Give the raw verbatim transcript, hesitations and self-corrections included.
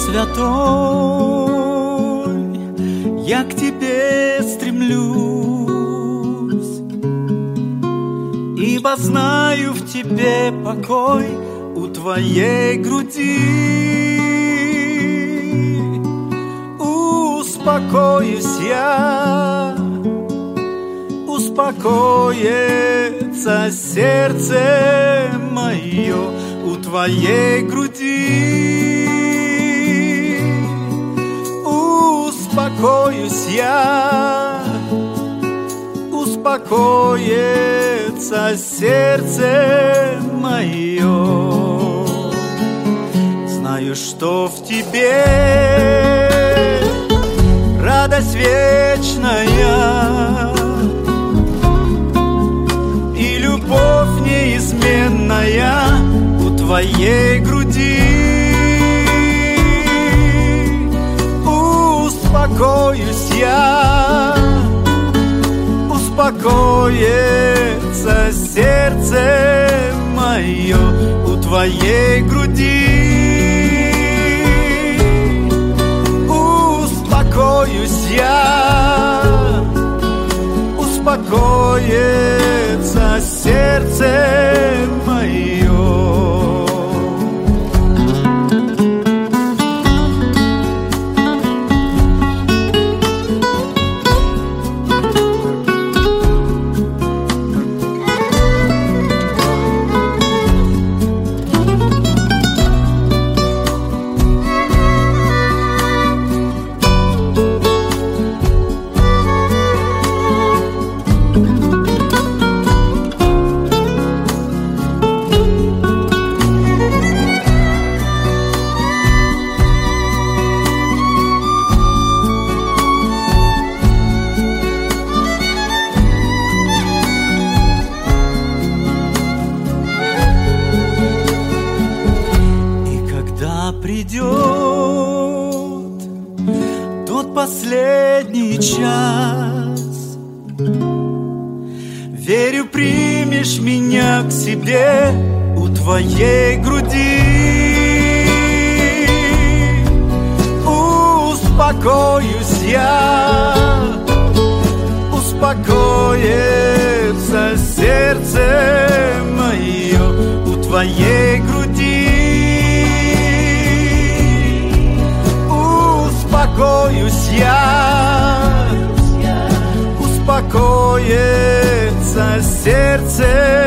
Святой, я к Тебе стремлюсь, ибо знаю в Тебе покой у Твоей груди. Успокоюсь я, успокоится сердце мое у Твоей груди. Успокоюсь я, успокоится сердце мое. Знаю, что в Тебе радость вечная и любовь неизменная у Твоей груди. Успокоюсь я, успокоится сердце мое у Твоей груди. Успокоюсь я, успокоится сердце мое. Придет тот последний час, верю, примешь меня к себе у Твоей груди. Успокоюсь я, успокоится сердце мое у Твоей груди. Успокоюсь я, успокоится сердце